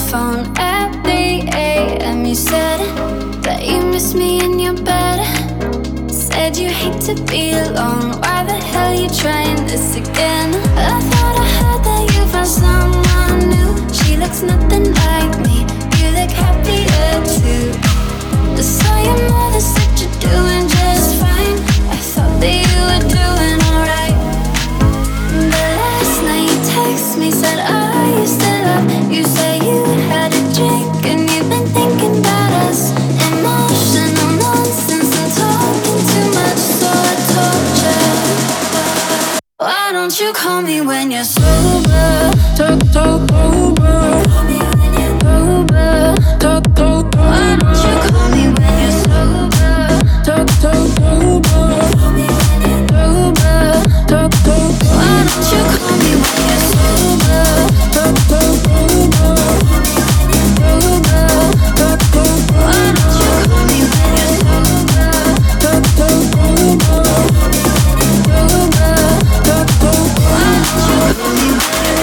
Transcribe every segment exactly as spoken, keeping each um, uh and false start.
phone at three a m. You said that you miss me in your bed. Said you hate to be alone. Why the hell you trying this again? I thought I heard that you found someone new. She looks nothing like me. You look happier too. I saw your mother said you're doing just fine. I thought that you were doing alright. But last night you text me, said, are you still up? You say you had a drink and you've been thinking about us. Emotional nonsense and talking too much, so I told you, why don't you call me when you're sober? Talk, talk, sober. Call me when you're sober. Talk, talk, sober. Why don't you call me when you're sober? Talk, talk, sober. Call me when you're sober. Talk, talk, sober. Why don't you call me when you're sober? Talk, talk, sober. Call me when you're sober. Talk, talk, sober. Why don't you call me when you're sober? Talk, talk, sober. Call me when you're sober. Talk, talk, sober. Why don't you call me when you're...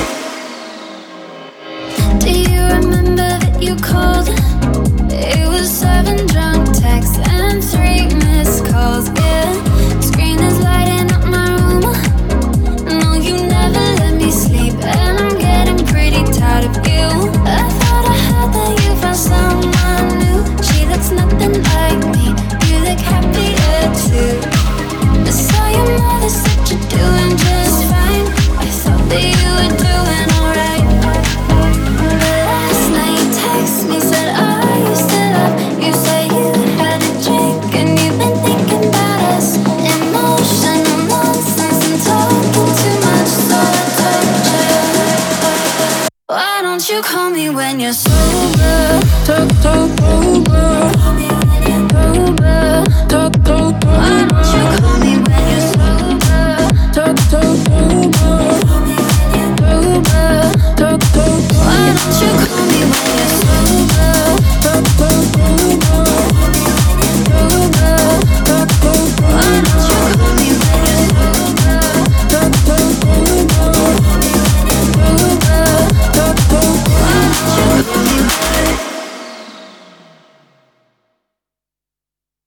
Do you remember that you called? It was seven drunk texts and three missed calls, yeah. Screen is lighting up my room. No, you never let me sleep, and I'm getting pretty tired of you. I thought I heard that you found someone new. She looks nothing like me. You look happier too. I saw your mother said you're doing just fine. I thought that you were doing alright. But last night you text me, said, are you still up? You say you had a drink and you've been thinking about us. Emotional nonsense and talking too much, so I told you, why don't you call me when you're sober? Talk, talk, sober. Call me